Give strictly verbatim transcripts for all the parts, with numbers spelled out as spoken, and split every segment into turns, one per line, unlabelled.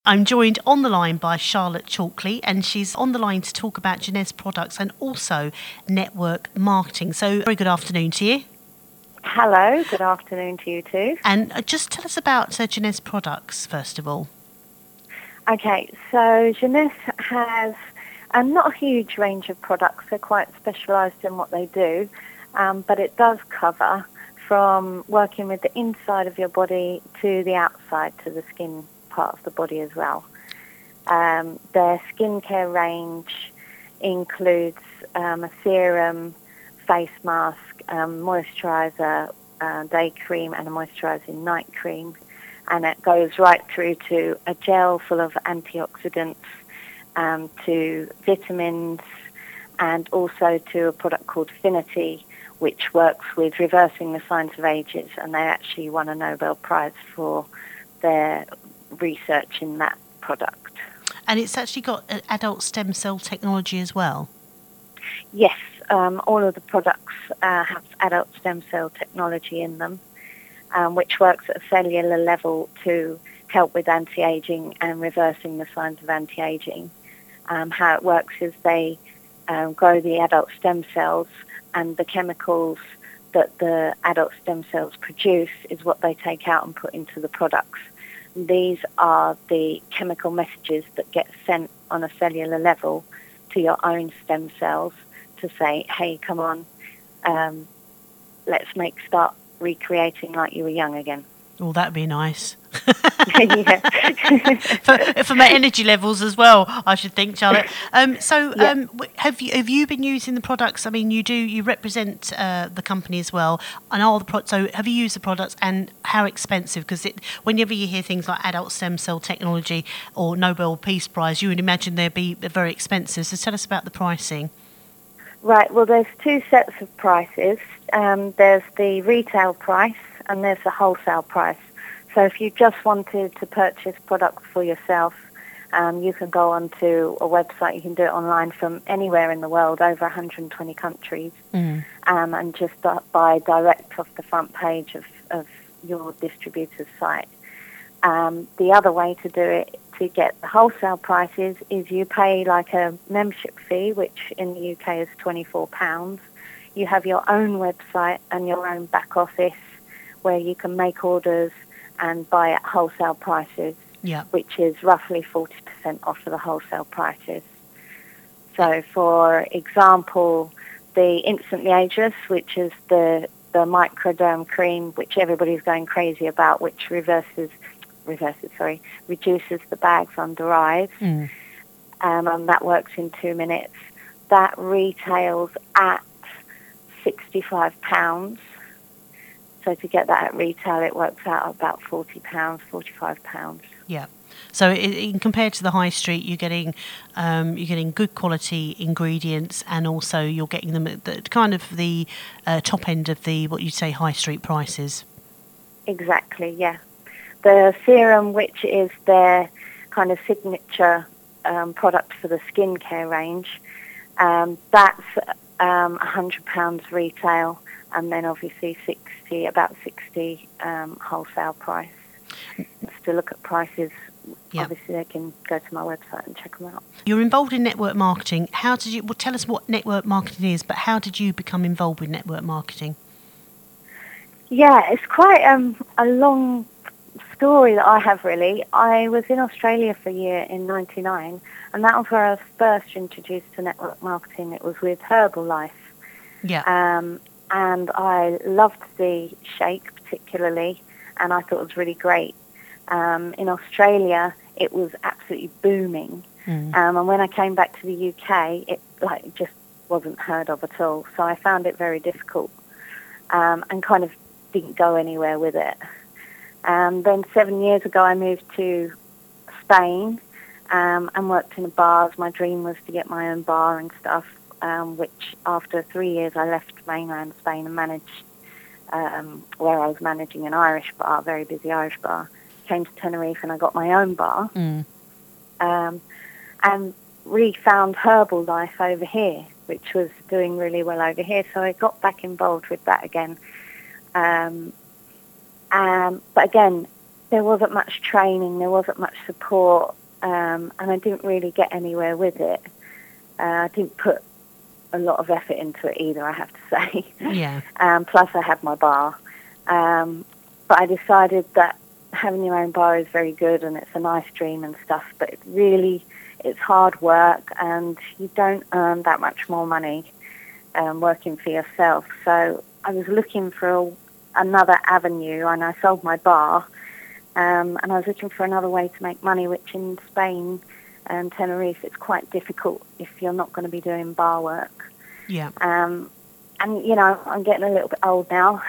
I'm joined on the line by Charlotte Chalkley, and she's on the line to talk about Jeunesse products and also network marketing. So, very good afternoon to you.
Hello, good afternoon to you too.
And uh, just tell us about uh, Jeunesse products, first of all.
Okay, so Jeunesse has uh, not a huge range of products. They're quite specialised in what they do, um, but it does cover from working with the inside of your body to the outside, to the skin part of the body as well. Um, their skincare range includes um, a serum, face mask, um, moisturiser, uh, day cream and a moisturising night cream. And it goes right through to a gel full of antioxidants, um, to vitamins, and also to a product called Finity, which works with reversing the signs of ages. And they actually won a Nobel Prize for their research in that product.
And it's actually got uh, adult stem cell technology as well?
Yes, um, all of the products uh, have adult stem cell technology in them, um, which works at a cellular level to help with anti-aging and reversing the signs of anti-aging. Um, how it works is they um, grow the adult stem cells, and the chemicals that the adult stem cells produce is what they take out and put into the products. These are the chemical messages that get sent on a cellular level to your own stem cells to say, hey, come on, um, let's make start recreating like you were young again.
Oh, that'd be nice.
Yeah.
for, for my energy levels as well, I should think, Charlotte. Um, so,
Yeah.
um, have you have you been using the products? I mean, you do you represent uh, the company as well, and all the pro- so have you used the products, and how expensive? Because whenever you hear things like adult stem cell technology or Nobel Peace Prize, you would imagine they'd be very expensive. So, tell us about the pricing.
Right. Well, there's two sets of prices. Um, there's the retail price and there's the wholesale price. So if you just wanted to purchase products for yourself, um, you can go onto a website. You can do it online from anywhere in the world, over one hundred twenty countries,
Mm.
um, and just buy direct off the front page of, of your distributor's site. Um, the other way to do it, to get the wholesale prices, is you pay like a membership fee, which in the U K is twenty-four pounds. You have your own website and your own back office where you can make orders and buy at wholesale prices,
Yeah.
which is roughly forty percent off of the wholesale prices. So, for example, the Instantly Ageless, which is the, the microderm cream, which everybody's going crazy about, which reverses, reverses, sorry, reduces the bags under eyes,
Mm.
um, and that works in two minutes. That retails at sixty-five pounds. So to get that at retail, it works out about forty pounds, forty-five pounds.
Yeah. So, in, compared to the high street, you're getting um, you're getting good quality ingredients, and also you're getting them at the kind of the uh, top end of the what you'd say high street prices.
Exactly. Yeah. The serum, which is their kind of signature um, product for the skincare range, um, that's um, one hundred pounds retail, and then obviously sixty, about sixty um, wholesale price. Just to look at prices,
Yep.
Obviously they can go to my website and check them out.
You're involved in network marketing. How did you? Well, tell us what network marketing is, but how did you become involved with network marketing?
Yeah, it's quite um, a long story that I have, really. I was in Australia for a year in ninety-nine, and that was where I was first introduced to network marketing. It was with Herbalife.
Yeah.
Um, and I loved the shake particularly, and I thought it was really great. Um, in Australia, it was absolutely booming.
Mm.
Um, and when I came back to the U K, it like just wasn't heard of at all. So I found it very difficult, um, and kind of didn't go anywhere with it. Um, then seven years ago, I moved to Spain um, and worked in bars. My dream was to get my own bar and stuff, um, which after three years, I left mainland Spain and managed um, where I was managing an Irish bar, a very busy Irish bar. Came to Tenerife and I got my own bar.
Mm.
Um, and really found Herbalife over here, which was doing really well over here. So I got back involved with that again. Um, um, but again, there wasn't much training, there wasn't much support, um, and I didn't really get anywhere with it. Uh, I didn't put a lot of effort into it either, I have to say.
Yeah.
Um, plus I had my bar. Um, but I decided that having your own bar is very good and it's a nice dream and stuff, but it really, it's hard work and you don't earn that much more money um, working for yourself. So I was looking for a, another avenue, and I sold my bar, um, and I was looking for another way to make money, which in Spain and Tenerife, it's quite difficult if you're not going to be doing bar work.
Yeah.
Um, and, you know, I'm getting a little bit old now.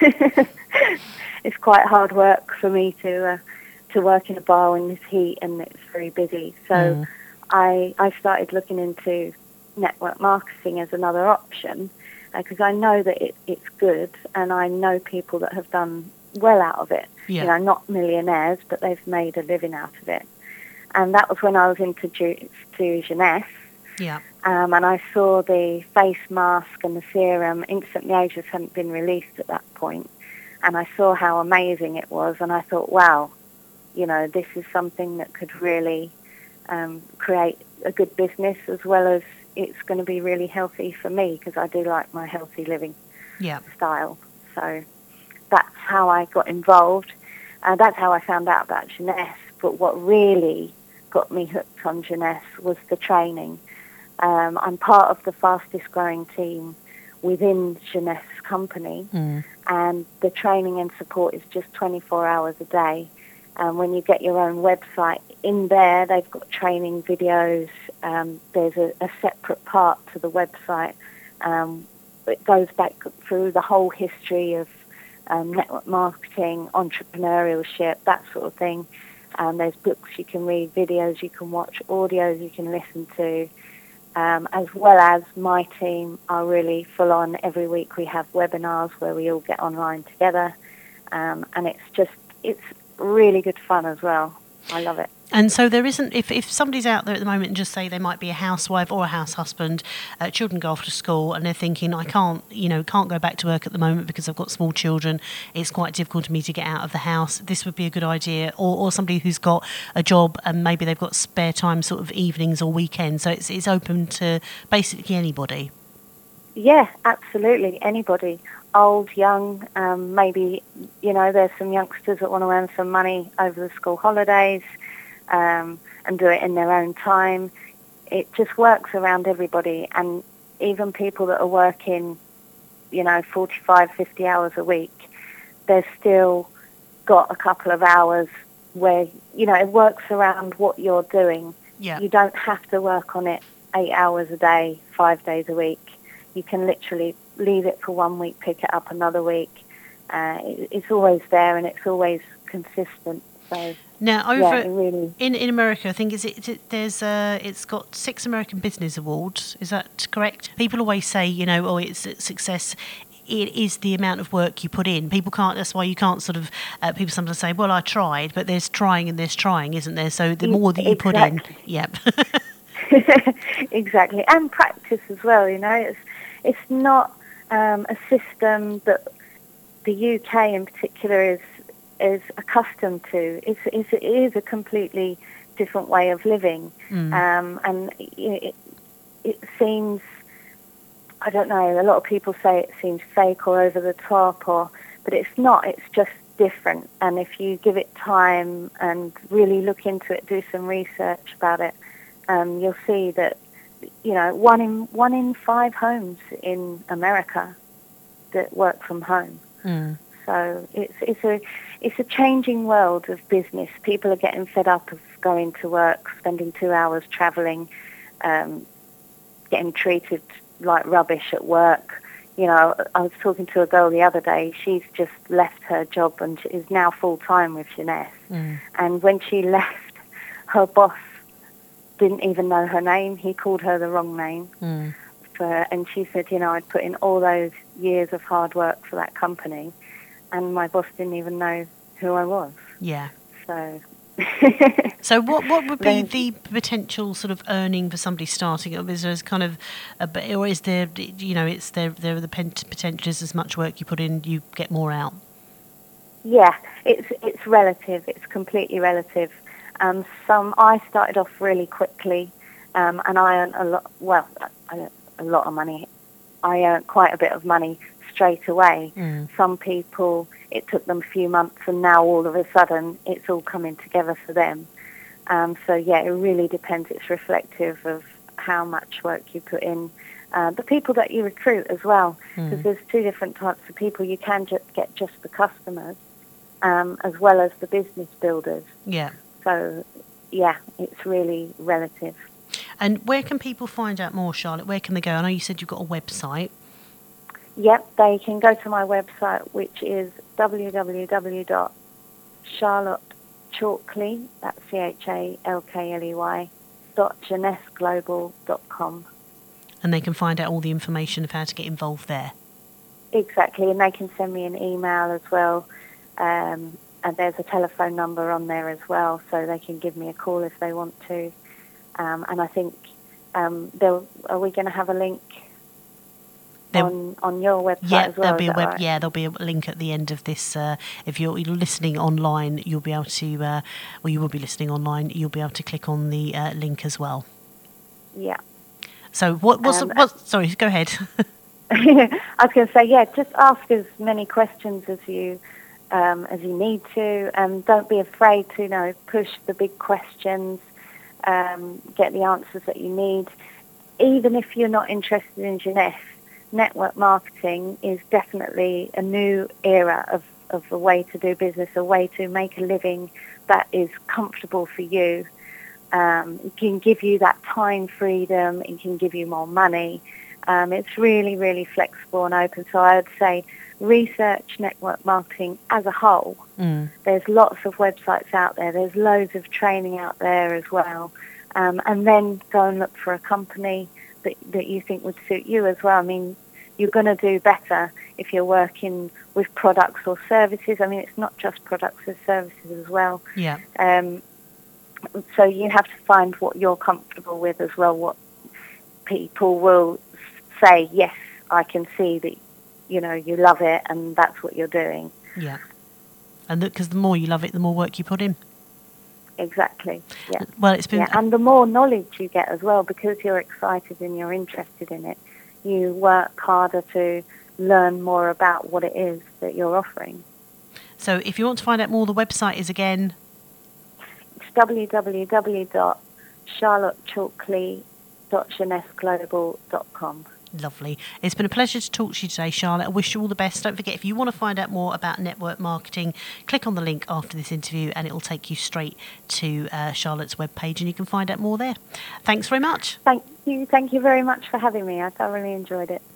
It's quite hard work for me to uh, to work in a bar in this heat, and it's very busy. So
Mm.
I, I started looking into network marketing as another option, because I know that it, it's good, and I know people that have done well out of it.
Yeah.
You know, not millionaires, but they've made a living out of it. And that was when I was introduced to Jeunesse,
Yeah.
um, and I saw the face mask and the serum. Instantly Ageless hadn't been released at that point, and I saw how amazing it was, and I thought, wow, you know, this is something that could really um, create a good business, as well as it's going to be really healthy for me, because I do like my healthy living
Yeah.
style. So that's how I got involved. Uh, that's how I found out about Jeunesse. But what really got me hooked on Jeunesse was the training. Um, I'm part of the fastest growing team within Jeunesse company,
Mm.
and the training and support is just twenty-four hours a day. Um, when you get your own website, in there they've got training videos. Um, there's a, a separate part to the website. Um, it goes back through the whole history of um, network marketing, entrepreneurship, that sort of thing. Um, there's books you can read, videos you can watch, audios you can listen to, um, as well as my team are really full on. Every week we have webinars where we all get online together, um, and it's just, it's really good fun as well. I love it.
And so there isn't, if, if somebody's out there at the moment and just say they might be a housewife or a house husband, uh, children go off to school and they're thinking, I can't, you know, can't go back to work at the moment because I've got small children, it's quite difficult for me to get out of the house, this would be a good idea. Or, or somebody who's got a job and maybe they've got spare time sort of evenings or weekends. So it's, it's open to basically anybody.
Yeah, absolutely. Anybody. Old, young, um, maybe, you know, there's some youngsters that want to earn some money over the school holidays. Um, and do it in their own time. It just works around everybody, and even people that are working, you know, forty-five, fifty hours a week, they've still got a couple of hours where, you know, it works around what you're doing.
Yeah.
You don't have to work on it eight hours a day, five days a week. You can literally leave it for one week, pick it up another week. Uh, it, it's always there, and it's always consistent. So
now, over
yeah, it really,
in, in America, I think is it, it there's uh, it's got six American Business Awards. Is that correct? People always say, you know, oh, it's a success. It is the amount of work you put in. People can't. That's why you can't sort of. Uh, people sometimes say, well, I tried, but there's trying and there's trying, isn't there? So the more that you
exactly.
put in, yep.
Exactly, and practice as well. You know, it's it's not um, a system that the U K in particular is. is accustomed to. It's, it's, it is a completely different way of living.
Mm.
Um, and it, it seems, I don't know, a lot of people say it seems fake or over the top, or but it's not. It's just different. And if you give it time and really look into it, do some research about it, um, you'll see that, you know, one in one in five homes in America that work from home.
Mm.
So it's it's a it's a changing world of business. People are getting fed up of going to work, spending two hours travelling, um, getting treated like rubbish at work. You know, I was talking to a girl the other day. She's just left her job and she is now full time with Jeunesse.
Mm.
And when she left, her boss didn't even know her name. He called her the wrong name.
Mm.
For, and she said, you know, I'd put in all those years of hard work for that company, and my boss didn't even know who I was.
Yeah.
So,
so what what would be
then,
the potential sort of earning for somebody starting up? Is there kind of, a, or is there, you know, it's there there are the potential is as much work you put in, you get more out.
Yeah, it's it's it's relative. It's completely relative. Um, some I started off really quickly, um, and I earned a lot. Well, I earned a lot of money. I earned quite a bit of money straight away.
Mm.
Some people, it took them a few months, and now all of a sudden it's all coming together for them. Um, so yeah, it really depends. It's reflective of how much work you put in. Uh, the people that you recruit as well, because
Mm.
there's two different types of people. You can just get just the customers, um, as well as the business builders.
Yeah.
So yeah, it's really relative.
And where can people find out more, Charlotte? Where can they go? I know you said you've got a website.
Yep, they can go to my website, which is w w w dot charlotte chalkley, that's C H A L K L E Y, dot jeunesse global dot com.
And they can find out all the information of how to get involved there.
Exactly, and they can send me an email as well. Um, and there's a telephone number on there as well, so they can give me a call if they want to. Um, and I think, um, they'll, are we going to have a link
There-
on on your website
Yeah,
as well?
there'll be a
is that
web.
right?
Yeah, there'll be a link at the end of this. Uh, if you're listening online, you'll be able to, uh, or you will be listening online. You'll be able to click on the uh, link as well.
Yeah.
So what? What's
Um,
the, what? Sorry, go ahead.
I was going to say, yeah, just ask as many questions as you um, as you need to, and don't be afraid to, you know, push the big questions, um, get the answers that you need. Even if you're not interested in Jeunesse, network marketing is definitely a new era of, of a way to do business, a way to make a living that is comfortable for you. Um, it can give you that time freedom, it can give you more money. Um, it's really, really flexible and open. So I would say research network marketing as a whole.
Mm.
There's lots of websites out there. There's loads of training out there as well. Um, and then go and look for a company that, that you think would suit you as well. I mean, you're going to do better if you're working with products or services. I mean, it's not just products, there's services as well.
Yeah.
Um, so you have to find what you're comfortable with as well, what people will say, yes, I can see that, you know, you love it and that's what you're doing.
Yeah. And because the, the more you love it, the more work you put in.
Exactly, yeah.
Well, it's been...
Yeah, and the more knowledge you get as well, because you're excited and you're interested in it, you work harder to learn more about what it is that you're offering.
So if you want to find out more, the website is again...
It's w w w dot charlotte chalkley dot jeunesse global dot com.
Lovely. It's been a pleasure to talk to you today, Charlotte. I wish you all the best. Don't forget, if you want to find out more about network marketing, click on the link after this interview and it will take you straight to uh, Charlotte's webpage and you can find out more there. Thanks very much.
Thank you. Thank you very much for having me. I thoroughly enjoyed it.